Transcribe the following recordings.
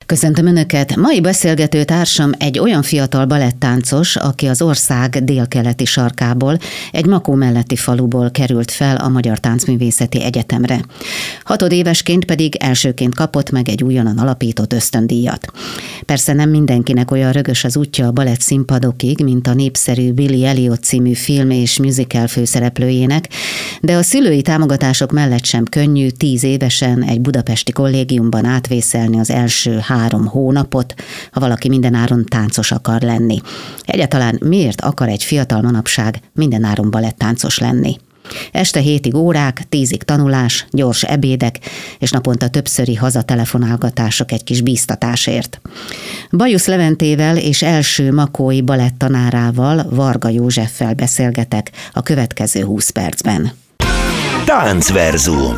Köszöntöm Önöket! Mai beszélgető társam egy olyan fiatal balettáncos, aki az ország délkeleti sarkából, egy Makó melletti faluból került fel a Magyar Táncművészeti Egyetemre. 6 évesként pedig elsőként kapott meg egy újonnan alapított ösztöndíjat. Persze nem mindenkinek olyan rögös az útja a balett színpadokig, mint a népszerű Billy Elliot című film és musical főszereplőjének, de a szülői támogatások mellett sem könnyű 10 évesen egy budapesti kollégiumban átvészelni az első 3 hónapot, ha valaki mindenáron táncos akar lenni. Egyáltalán miért akar egy fiatal manapság mindenáron balettáncos lenni? Este 7 órák, 10 tanulás, gyors ebédek, és naponta többszöri hazatelefonálgatások egy kis bíztatásért. Bajusz Leventével és első makói balettanárával, Varga Józseffel beszélgetek a következő 20 percben. Táncverzum.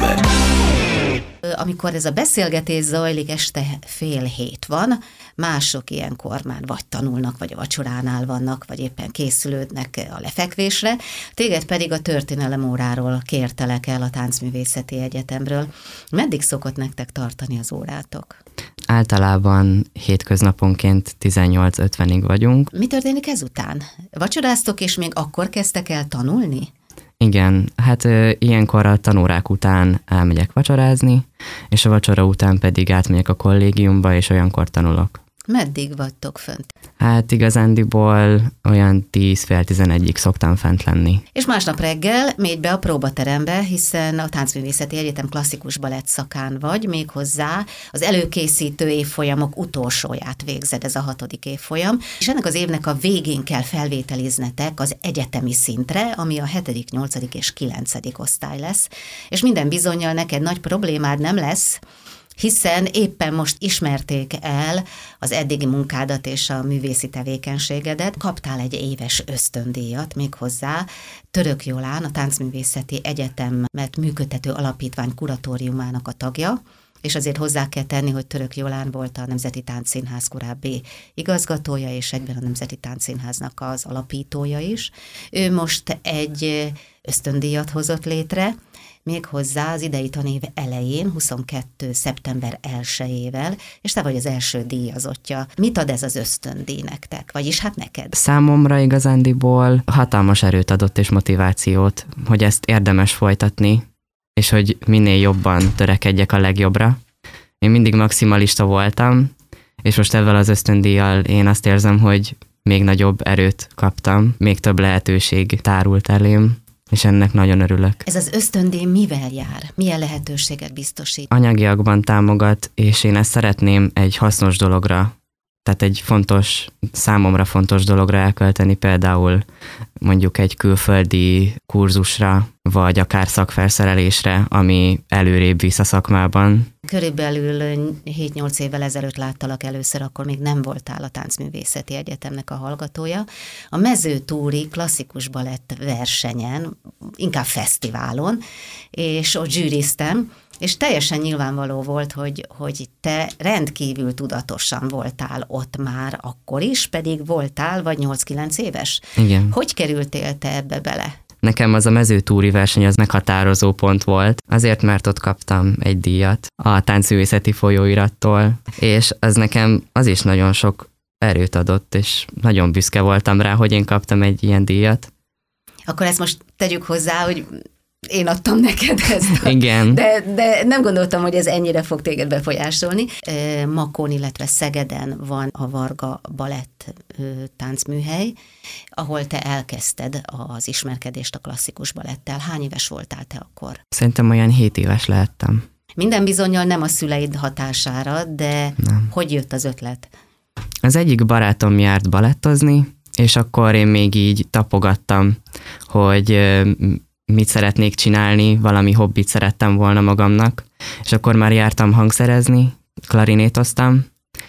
Amikor ez a beszélgetés zajlik, este 6:30 van, mások ilyenkor már vagy tanulnak, vagy a vacsoránál vannak, vagy éppen készülődnek a lefekvésre. Téged pedig a történelem óráról kértelek el a Táncművészeti Egyetemről. Meddig szokott nektek tartani az órátok? Általában hétköznaponként 18:50-ig vagyunk. Mi történik ezután? Vacsoráztok, és még akkor kezdtek el tanulni? Igen, hát ilyenkor a tanórák után elmegyek vacsorázni, és a vacsora után pedig átmegyek a kollégiumba, és olyankor tanulok. Meddig vagytok fönt? Hát igazándiból olyan 10-11-ig szoktam fent lenni. És másnap reggel mégy be a próbaterembe, hiszen a Táncművészeti Egyetem klasszikus balett szakán vagy, méghozzá az előkészítő évfolyamok utolsóját végzed, ez a 6. évfolyam, és ennek az évnek a végén kell felvételiznetek az egyetemi szintre, ami a 7., 8. és 9. osztály lesz, és minden bizonnyal neked nagy problémád nem lesz, hiszen éppen most ismerték el az eddigi munkádat és a művészi tevékenységedet. Kaptál egy éves ösztöndíjat méghozzá Török Jolán, a Táncművészeti Egyetemet működtető alapítvány kuratóriumának a tagja, és azért hozzá kell tenni, hogy Török Jolán volt a Nemzeti Táncszínház korábbi igazgatója, és egyben a Nemzeti Táncszínháznak az alapítója is. Ő most egy ösztöndíjat hozott létre, méghozzá az idei tanév elején, 22. szeptember 1-ével, és te vagy az első díjazottja. Mit ad ez az ösztöndíj nektek? Vagyis hát neked? Számomra igazándiból hatalmas erőt adott és motivációt, hogy ezt érdemes folytatni, és hogy minél jobban törekedjek a legjobbra. Én mindig maximalista voltam, és most ezzel az ösztöndíjjal én azt érzem, hogy még nagyobb erőt kaptam, még több lehetőség tárult elém, és ennek nagyon örülök. Ez az ösztöndíj mivel jár? Milyen lehetőséget biztosít? Anyagiakban támogat, és én ezt szeretném egy hasznos dologra, tehát egy számomra fontos dologra elkölteni, például mondjuk egy külföldi kurzusra, vagy akár szakfelszerelésre, ami előrébb visz a szakmában. Körülbelül 7-8 évvel ezelőtt láttalak először, akkor még nem voltál a Táncművészeti Egyetemnek a hallgatója. A mezőtúri klasszikus balett versenyen, inkább fesztiválon, és ott zsűriztem, és teljesen nyilvánvaló volt, hogy te rendkívül tudatosan voltál ott már akkor is, pedig voltál vagy 8-9 éves. Igen. Hogy kerültél te ebbe bele? Nekem az a mezőtúri verseny az meghatározó pont volt, azért mert ott kaptam egy díjat a Táncművészeti Folyóirattól, és az nekem az is nagyon sok erőt adott, és nagyon büszke voltam rá, hogy én kaptam egy ilyen díjat. Akkor ezt most tegyük hozzá, hogy én adtam neked ezt. Igen. De nem gondoltam, hogy ez ennyire fog téged befolyásolni. Makón, illetve Szegeden van a Varga Balett táncműhely, ahol te elkezdted az ismerkedést a klasszikus balettel. Hány éves voltál te akkor? Szerintem olyan 7 éves lehettem. Minden bizonnyal nem a szüleid hatására, de nem. Hogy jött az ötlet? Az egyik barátom járt balettozni, és akkor én még így tapogattam, hogy mit szeretnék csinálni, valami hobbit szerettem volna magamnak, és akkor már jártam hangszerezni, klarinétoztam,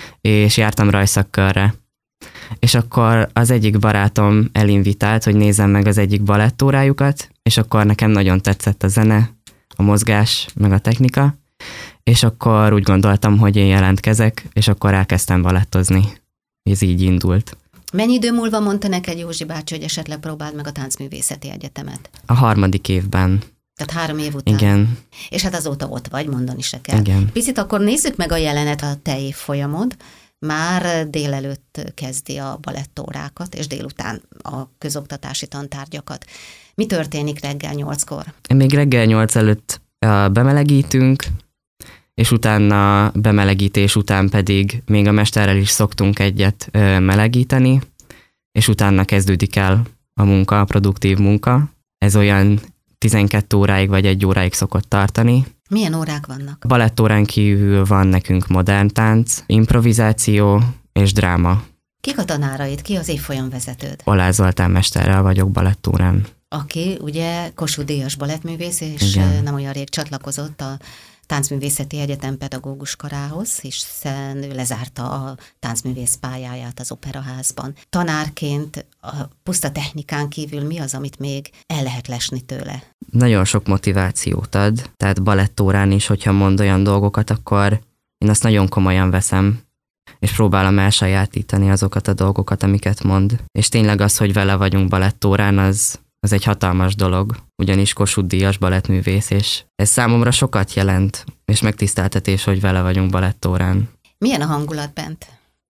és jártam rajszakkörre. És akkor az egyik barátom elinvitált, hogy nézzem meg az egyik balettórájukat, és akkor nekem nagyon tetszett a zene, a mozgás, meg a technika, és akkor úgy gondoltam, hogy én jelentkezek, és akkor elkezdtem balettozni. Ez így indult. Mennyi idő múlva mondta neked Józsi bácsi, hogy esetleg próbáld meg a Táncművészeti Egyetemet? A 3. évben. Tehát 3 év után. Igen. És hát azóta ott vagy, mondani se kell. Igen. Picit akkor nézzük meg a jelenet, a te évfolyamod. Már délelőtt kezdi a balettórákat, és délután a közoktatási tantárgyakat. Mi történik reggel 8-kor? Még reggel 8 előtt bemelegítünk, és utána bemelegítés után pedig még a mesterrel is szoktunk egyet melegíteni, és utána kezdődik el a munka, a produktív munka. Ez olyan 12 óráig vagy 1 óráig szokott tartani. Milyen órák vannak? Balettórán kívül van nekünk modern tánc, improvizáció és dráma. Kik a tanáraid? Ki az évfolyamvezetőd? Oláh Zoltán mesterrel vagyok balettórán. Aki ugye Kossuth díjas balettművész, és Igen. nem olyan rég csatlakozott a Táncművészeti Egyetem pedagógus karához, hiszen ő lezárta a táncművész pályáját az Operaházban. Tanárként a puszta technikán kívül mi az, amit még el lehet lesni tőle? Nagyon sok motivációt ad, tehát balettórán is, hogyha mond olyan dolgokat, akkor én azt nagyon komolyan veszem, és próbálom elsajátítani azokat a dolgokat, amiket mond. És tényleg az, hogy vele vagyunk balettórán, az egy hatalmas dolog, ugyanis Kossuth díjas balettművész, és ez számomra sokat jelent, és megtiszteltetés, hogy vele vagyunk balettórán. Milyen a hangulat bent?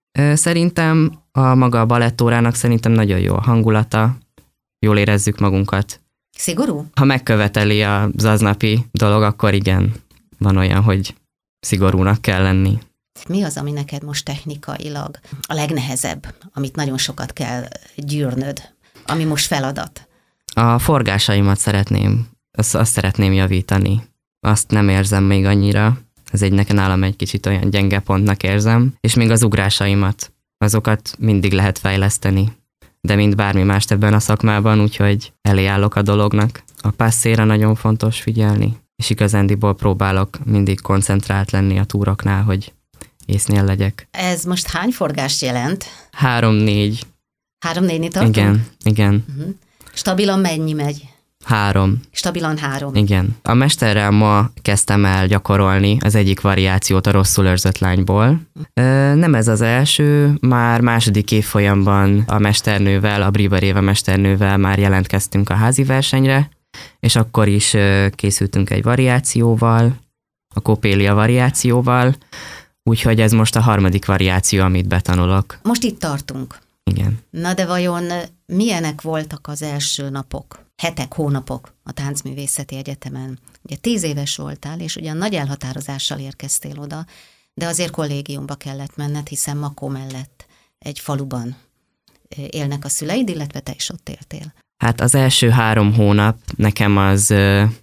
Szerintem a maga a balettórának szerintem nagyon jó a hangulata, jól érezzük magunkat. Szigorú? Ha megköveteli az aznapi dolog, akkor igen, van olyan, hogy szigorúnak kell lenni. Mi az, ami neked most technikailag a legnehezebb, amit nagyon sokat kell gyűrnöd, ami most feladat? A forgásaimat szeretném, azt szeretném javítani. Azt nem érzem még annyira, ez nálam egy kicsit olyan gyenge pontnak érzem, és még az ugrásaimat, azokat mindig lehet fejleszteni, de mint bármi mást ebben a szakmában, úgyhogy elé állok a dolognak. A passzéra nagyon fontos figyelni, és igazándiból próbálok mindig koncentrált lenni a túroknál, hogy észnél legyek. Ez most hány forgást jelent? 3-4. 3-4-nél tartunk? Igen. Stabilan mennyi megy? 3. Stabilan 3. Igen. A mesterrel ma kezdtem el gyakorolni az egyik variációt a Rosszul őrzött lányból. Nem ez az első, már második évfolyamban a mesternővel, a Briber Éva mesternővel már jelentkeztünk a házi versenyre, és akkor is készültünk egy variációval, a Coppelia variációval, úgyhogy ez most a 3. variáció, amit betanulok. Most itt tartunk. Igen. Na de vajon milyenek voltak az első napok, hetek, hónapok a Táncművészeti Egyetemen? Ugye 10 éves voltál, és ugyan nagy elhatározással érkeztél oda, de azért kollégiumba kellett menned, hiszen Makó mellett egy faluban élnek a szüleid, illetve te is ott éltél. Hát az első 3 hónap nekem az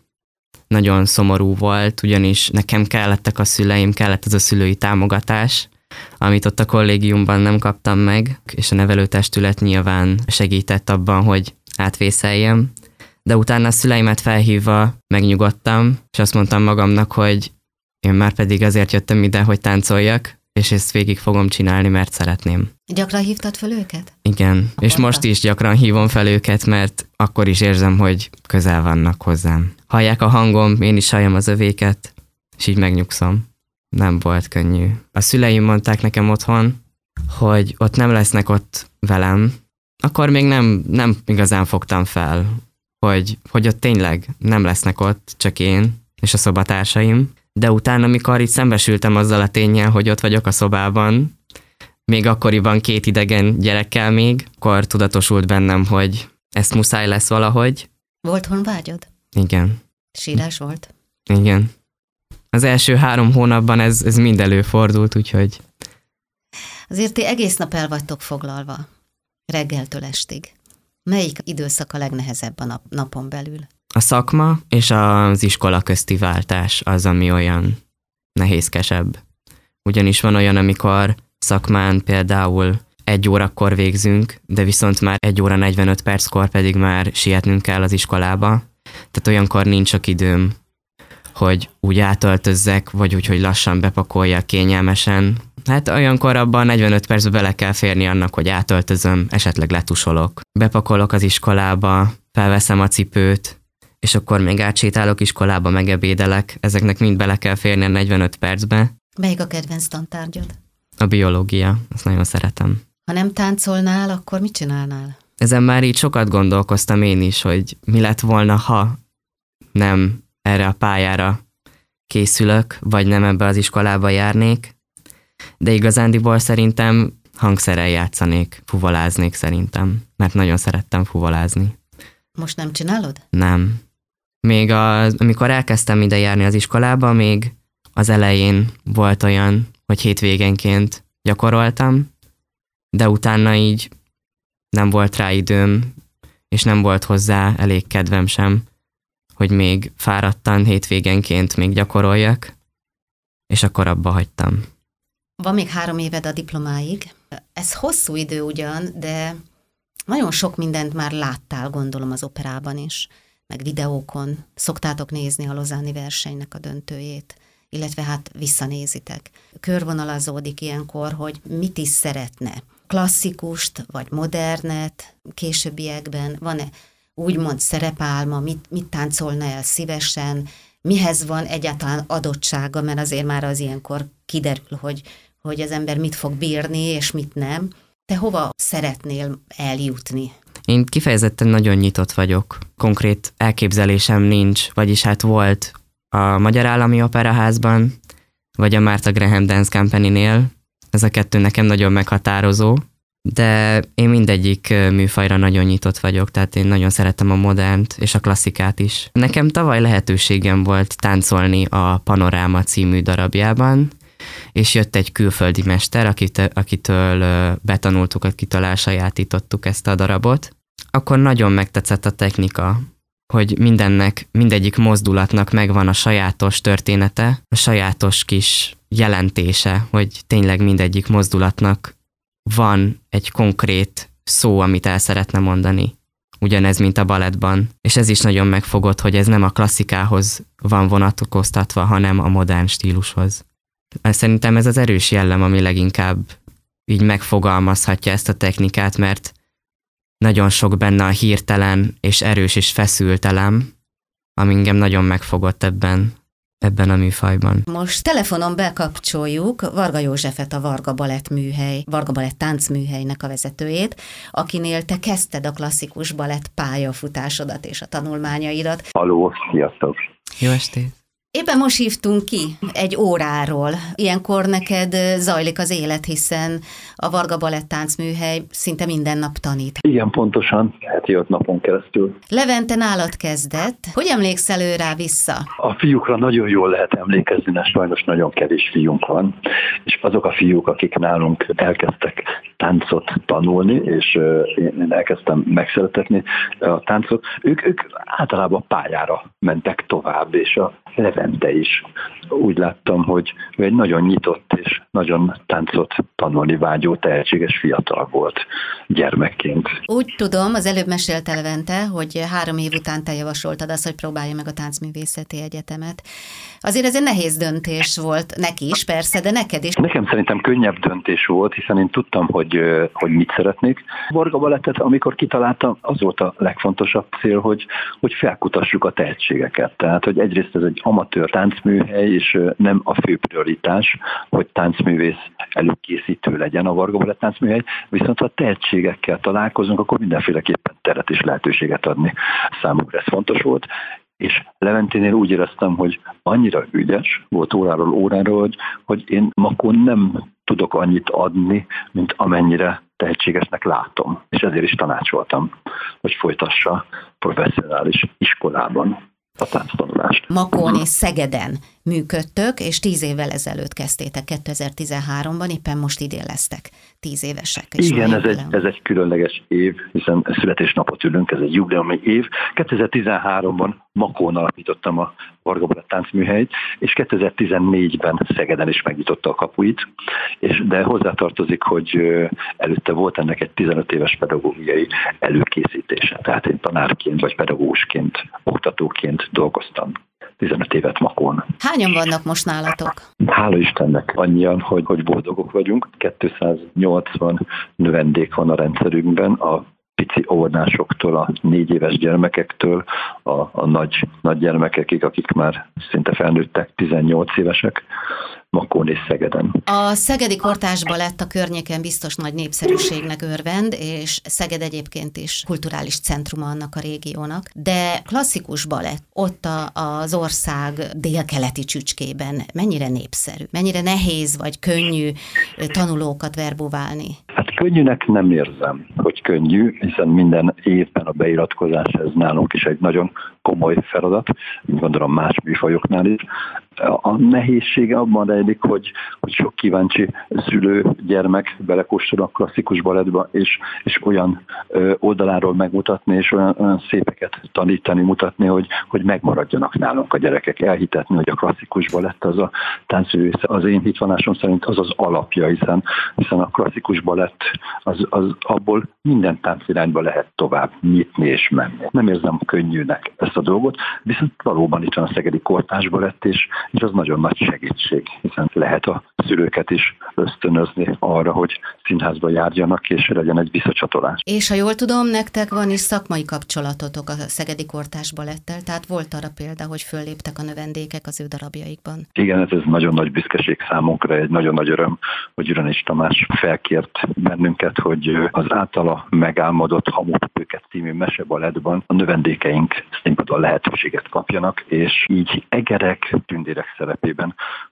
nagyon szomorú volt, ugyanis nekem kellettek a szüleim, kellett az a szülői támogatás, amit ott a kollégiumban nem kaptam meg, és a nevelőtestület nyilván segített abban, hogy átvészeljem. De utána a szüleimet felhívva megnyugodtam, és azt mondtam magamnak, hogy én már pedig azért jöttem ide, hogy táncoljak, és ezt végig fogom csinálni, mert szeretném. Gyakran hívtad föl őket? Igen, és most is gyakran hívom fel őket, mert akkor is érzem, hogy közel vannak hozzám. Hallják a hangom, én is halljam az övéket, és így megnyugszom. Nem volt könnyű. A szüleim mondták nekem otthon, hogy ott nem lesznek ott velem, akkor még nem igazán fogtam fel, hogy ott tényleg nem lesznek ott, csak én és a szobatársaim. De utána, amikor itt szembesültem azzal a ténnyel, hogy ott vagyok a szobában, még akkoriban 2 idegen gyerekkel még, akkor tudatosult bennem, hogy ezt muszáj lesz valahogy. Volt honvágyad? Igen. Sírás volt? Igen. Az első 3 hónapban ez mind előfordult, úgyhogy... Azért ti egész nap el vagytok foglalva, reggeltől estig. Melyik időszak a legnehezebb a napon belül? A szakma és az iskola közti váltás az, ami olyan nehézkesebb. Ugyanis van olyan, amikor szakmán például 1 órakor végzünk, de viszont már 1 óra 45 perckor pedig már sietnünk kell az iskolába. Tehát olyankor nincs sok időm, hogy úgy átöltözzek, vagy úgy, hogy lassan bepakoljak kényelmesen. Hát olyankor abban 45 percbe bele kell férni annak, hogy átöltözöm, esetleg letusolok. Bepakolok az iskolába, felveszem a cipőt, és akkor még átsétálok iskolába, megebédelek. Ezeknek mind bele kell férni a 45 percbe. Melyik a kedvenc tantárgyad? A biológia, azt nagyon szeretem. Ha nem táncolnál, akkor mit csinálnál? Ezen már így sokat gondolkoztam én is, hogy mi lett volna, ha nem erre a pályára készülök, vagy nem ebbe az iskolába járnék, de igazándiból szerintem hangszerrel játszanék, fuvoláznék szerintem, mert nagyon szerettem fuvolázni. Most nem csinálod? Nem. Még amikor elkezdtem ide járni az iskolába, még az elején volt olyan, hogy hétvégenként gyakoroltam, de utána így nem volt rá időm, és nem volt hozzá elég kedvem sem, hogy még fáradtan hétvégenként még gyakoroljak, és akkor abba hagytam. Van még 3 éved a diplomáig. Ez hosszú idő ugyan, de nagyon sok mindent már láttál, gondolom, az operában is, meg videókon. Szoktátok nézni a lausanne-i versenynek a döntőjét, illetve hát visszanézitek. Körvonalazódik ilyenkor, hogy mit is szeretne. Klasszikust, vagy modernet későbbiekben? Van-e úgymond szerepálma, mit táncolna el szívesen, mihez van egyáltalán adottsága, mert azért már az ilyenkor kiderül, hogy az ember mit fog bírni, és mit nem. Te hova szeretnél eljutni? Én kifejezetten nagyon nyitott vagyok. Konkrét elképzelésem nincs, vagyis hát volt a Magyar Állami Operaházban, vagy a Martha Graham Dance Company-nél. Ez a 2 nekem nagyon meghatározó, de én mindegyik műfajra nagyon nyitott vagyok, tehát én nagyon szeretem a modernt és a klasszikát is. Nekem tavaly lehetőségem volt táncolni a Panoráma című darabjában, és jött egy külföldi mester, akitől betanultuk, akitől elsajátítottuk ezt a darabot. Akkor nagyon megtetszett a technika, hogy mindegyik mozdulatnak megvan a sajátos története, a sajátos kis jelentése, hogy tényleg mindegyik mozdulatnak van egy konkrét szó, amit el szeretne mondani. Ugyanez, mint a balettban. És ez is nagyon megfogott, hogy ez nem a klasszikához van vonatkoztatva, hanem a modern stílushoz. Szerintem ez az erős jellem, ami leginkább így megfogalmazhatja ezt a technikát, mert nagyon sok benne a hirtelen és erős és feszült elem, ami engem nagyon megfogott ebben a műfajban. Most telefonon bekapcsoljuk Varga Józsefet, a Varga Balett táncműhelynek a vezetőjét, akinél te kezdted a klasszikus balett pályafutásodat és a tanulmányaidat. Halló, sziasztok! Jó estét! Éppen most hívtunk ki egy óráról. Ilyenkor neked zajlik az élet, hiszen a Varga Balett táncműhely szinte minden nap tanít. Igen, pontosan, heti 5 napon keresztül. Levente nálad kezdett. Hogy emlékszel ő rá vissza? A fiúkra nagyon jól lehet emlékezni, mert sajnos nagyon kevés fiúnk van, és azok a fiúk, akik nálunk elkezdtek táncot tanulni, és én elkezdtem megszeretetni a táncot, ők általában pályára mentek tovább, és a Levente is. Úgy láttam, hogy ő egy nagyon nyitott és nagyon táncot tanulni vágyó, tehetséges fiatal volt gyermekként. Úgy tudom, az előbb mesélte Levente, hogy 3 év után te javasoltad azt, hogy próbálja meg a Táncművészeti Egyetemet. Azért ez egy nehéz döntés volt neki is, persze, de neked is. Nekem szerintem könnyebb döntés volt, hiszen én tudtam, hogy mit szeretnék. Varga Balettet, amikor kitaláltam, az volt a legfontosabb cél, hogy felkutassuk a tehetségeket. Tehát, hogy egyrészt ez egy amatőr táncműhely, és nem a fő prioritás, hogy táncművész előkészítő legyen a Varga Balett táncműhely, viszont ha tehetségekkel találkozunk, akkor mindenféleképpen teret és lehetőséget adni számukra. Ez fontos volt. És Leventénél úgy éreztem, hogy annyira ügyes volt óráról órára, hogy én makon nem tudok annyit adni, mint amennyire tehetségesnek látom. És ezért is tanácsoltam, hogy folytassa professzionális iskolában a tánctanulást. Makón és Szegeden működtök, és 10 évvel ezelőtt kezdtétek, 2013-ban, éppen most idén lesztek 10 évesek. Igen, ez egy különleges év, hiszen születésnapot ülünk, ez egy jubileumi év. 2013-ban Makón alapítottam a Varga Balett táncműhelyt, és 2014-ben Szegeden is megnyitotta a kapuit, de hozzátartozik, hogy előtte volt ennek egy 15 éves pedagógiai előkészítése. Tehát én tanárként vagy pedagógusként, oktatóként dolgoztam 15 évet Makón. Hányan vannak most nálatok? Hála Istennek annyian, hogy boldogok vagyunk. 280 növendék van a rendszerünkben, a pici óvodásoktól, a 4 éves gyermekektől, a nagy gyermekekig, akik már szinte felnőttek, 18 évesek, Makón és Szegeden. A szegedi kortárs balett a környéken biztos nagy népszerűségnek örvend, és Szeged egyébként is kulturális centruma annak a régiónak, de klasszikus balett ott az ország délkeleti csücskében mennyire népszerű, mennyire nehéz vagy könnyű tanulókat verbuválni? Hát könnyűnek nem érzem, hogy könnyű, hiszen minden évben a beiratkozás ez nálunk is egy nagyon komoly feladat, gondolom más műfajoknál is. A nehézsége abban rejlik, hogy sok kíváncsi szülő, gyermek belekóstol a klasszikus balettba, és olyan oldaláról megmutatni, és olyan szépeket tanítani, mutatni, hogy megmaradjanak nálunk a gyerekek. Elhitetni, hogy a klasszikus balett az a táncművészet, az én hitvallásom szerint az az alapja, hiszen a klasszikus balett az abból minden táncirányba lehet tovább nyitni és menni. Nem érzem könnyűnek ezt a dolgot, viszont valóban itt van a szegedi kortárs balett, és az nagyon nagy segítség, hiszen lehet a szülőket is ösztönözni arra, hogy színházba járjanak, és legyen egy visszacsatolás. És ha jól tudom, nektek van is szakmai kapcsolatotok a szegedi kortárs balettel, tehát volt arra példa, hogy fölléptek a növendékek az ő darabjaikban. Igen, ez nagyon nagy büszkeség számunkra, egy nagyon nagy öröm, hogy Ürönis Tamás felkért bennünket, hogy az általa megálmodott Hamupőket című mesebalettban a növendékeink színpadon lehetőséget kapjanak, és így egerek, tündérek szerepében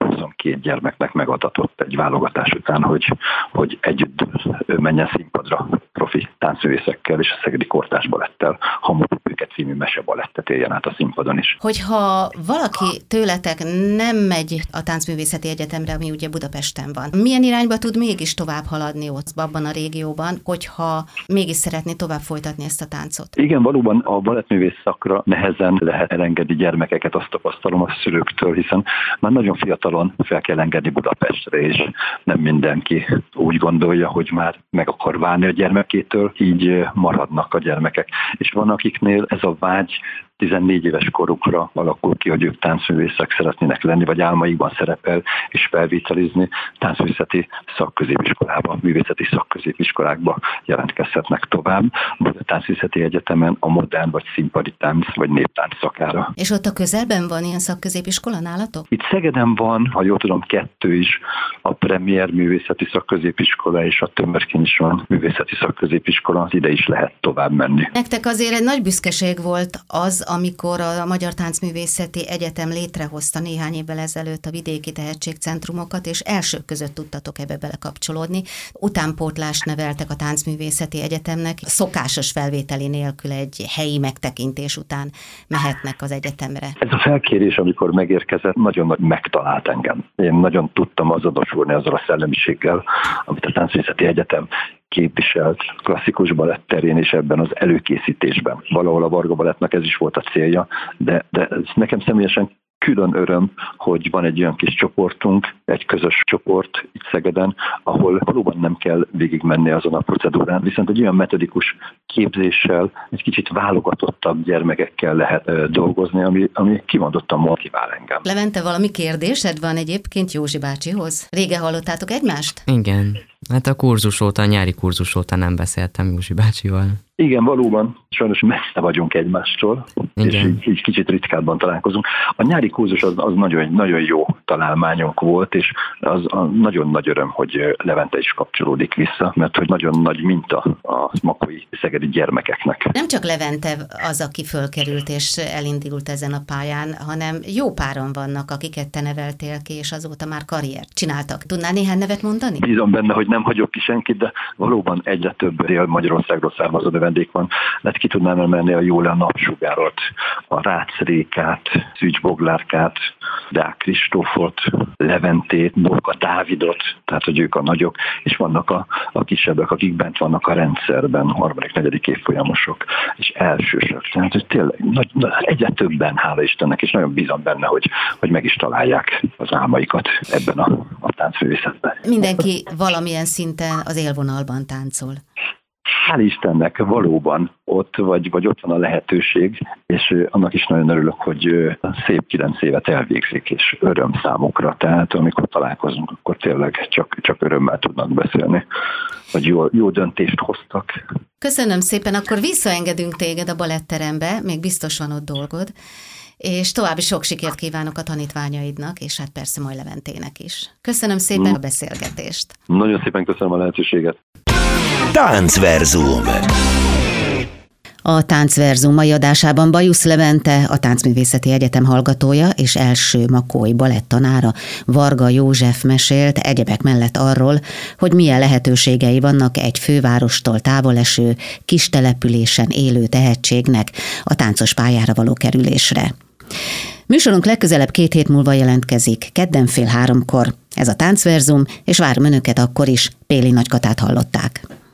22 gyermeknek megadatott egy válogatás után, hogy együtt menjen színpadra profi táncművészekkel és a szegedi kortárs balettel, Hamupőket című mesebalettet éljen át a színpadon is. Hogyha valaki tőletek nem megy a Táncművészeti Egyetemre, ami ugye Budapesten van, milyen irányba tud mégis tovább haladni ott abban a régióban, hogyha mégis szeretné tovább folytatni ezt a táncot? Igen, valóban a balettművész szakra nehezen lehet elengedni gyermekeket, azt tapasztalom a szülőktől, hiszen már nagyon fiatalon fel kell engedni Budapestre, és nem mindenki úgy gondolja, hogy már meg akar válni a gyermekétől, így maradnak a gyermekek. És van, akiknél ez a vágy 14 éves korukra alakul ki, hogy ők táncművészek szeretnének lenni, vagy álmaikban szerepel és felvételizni, táncművészeti szakközépiskolába, művészeti szakközépiskolákba jelentkezhetnek tovább, vagy a Táncművészeti Egyetemen a modern vagy színpadi tánc vagy néptánc szakára. És ott a közelben van ilyen szakközépiskola nálatok? Itt Szegeden van, ha jól tudom, 2 is, a Premier Művészeti Szakközépiskola és a Tömörkén is van művészeti szakközépiskola, ide is lehet tovább menni. Nektek azért egy nagy büszkeség volt az, amikor a Magyar Táncművészeti Egyetem létrehozta néhány évvel ezelőtt a vidéki tehetségcentrumokat, és elsők között tudtatok ebbe belekapcsolódni. Utánpótlást neveltek a Táncművészeti Egyetemnek, szokásos felvételi nélkül egy helyi megtekintés után mehetnek az egyetemre. Ez a felkérés, amikor megérkezett, nagyon nagy megtalált engem. Én nagyon tudtam azonosulni azzal a szellemiséggel, amit a Táncművészeti Egyetem képviselt klasszikus balett terén és ebben az előkészítésben. Valahol a Varga Balettnak ez is volt a célja, de ez nekem személyesen külön öröm, hogy van egy olyan kis csoportunk, egy közös csoport itt Szegeden, ahol valóban nem kell végigmenni azon a procedúrán, viszont egy olyan metodikus képzéssel, egy kicsit válogatottabb gyermekekkel lehet dolgozni, ami kimondottan motivál engem. Levente, valami kérdésed van egyébként Józsi bácsihoz? Régen hallottátok egymást? Igen. Hát a nyári kurzus óta nem beszéltem Józsi bácsival. Igen, valóban. Sajnos messze vagyunk egymástól, igen. És így kicsit ritkábban találkozunk. A nyári kurzus az nagyon, nagyon jó találmányunk volt, és az nagyon nagy öröm, hogy Levente is kapcsolódik vissza, mert hogy nagyon nagy minta a makói szegedi gyermekeknek. Nem csak Levente az, aki fölkerült és elindult ezen a pályán, hanem jó páran vannak, akiket te neveltél ki, és azóta már karriert csináltak. Tudnál néhány nevet mondani? Bízom benne, hogy nem hagyok ki senkit, de valóban egyre több Magyarországról származó növendék van. Lehet ki tudnám emelni a Jóleán Napsugárot, a Rácz Rékát, Szűcs Boglárkát, Deák Kristófot, Leventét, Borka Dávidot, tehát hogy ők a nagyok, és vannak a kisebbek, akik bent vannak a rendszerben, 3.-4. évfolyamosok, és elsősök. Tehát hogy tényleg egyre többen, hála Istennek, és nagyon bízom benne, hogy meg is találják az álmaikat ebben a táncművészetben. Mindenki valamilyen szinten az élvonalban táncol. hál' Istennek valóban ott vagy ott van a lehetőség, és annak is nagyon örülök, hogy szép 9 évet elvégzik, és öröm számukra. Tehát amikor találkozunk, akkor tényleg csak örömmel tudnak beszélni, hogy jó döntést hoztak. Köszönöm szépen, akkor visszaengedünk téged a baletterembe, még biztos van ott dolgod, és további sok sikert kívánok a tanítványaidnak, és hát persze majd Leventének is. Köszönöm szépen a beszélgetést. Nagyon szépen köszönöm a lehetőséget. Táncverzum. A Táncverzum mai adásában Bajusz Levente, a Táncművészeti Egyetem hallgatója és első makói balettanára, Varga József mesélt egyebek mellett arról, hogy milyen lehetőségei vannak egy fővárostól távol eső, kis településen élő tehetségnek a táncos pályára való kerülésre. Műsorunk legközelebb 2 hét múlva jelentkezik, kedden 14:30. Ez a Táncverzum, és várom önöket akkor is. Péli Nagykatát hallották.